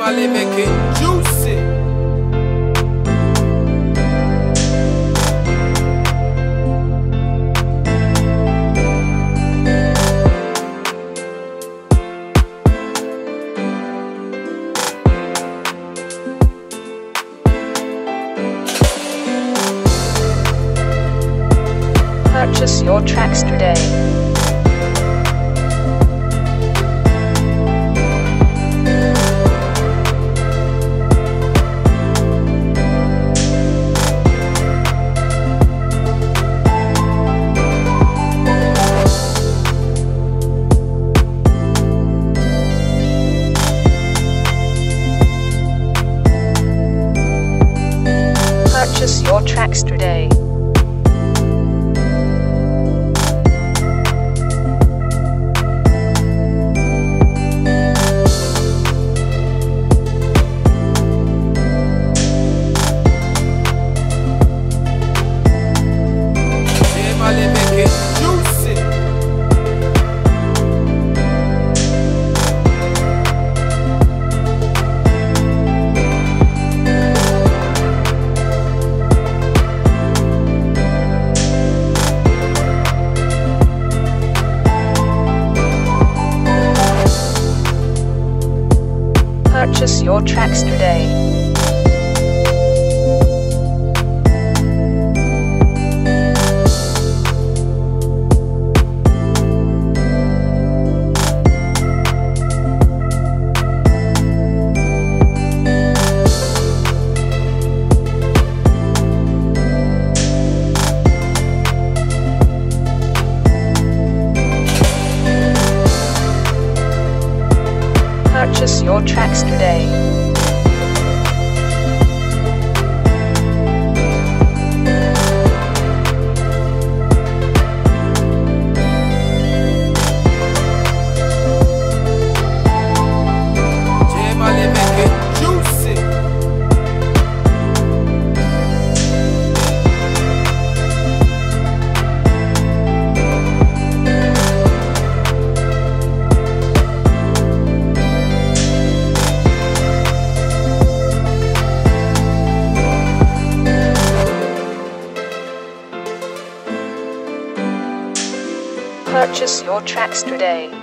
J-Mali make it juicy. Purchase your tracks today. Purchase your tracks today. J-Mali make it juicy. Purchase your tracks today. Purchase your tracks today. J-Mali make it juicy. Purchase your tracks today.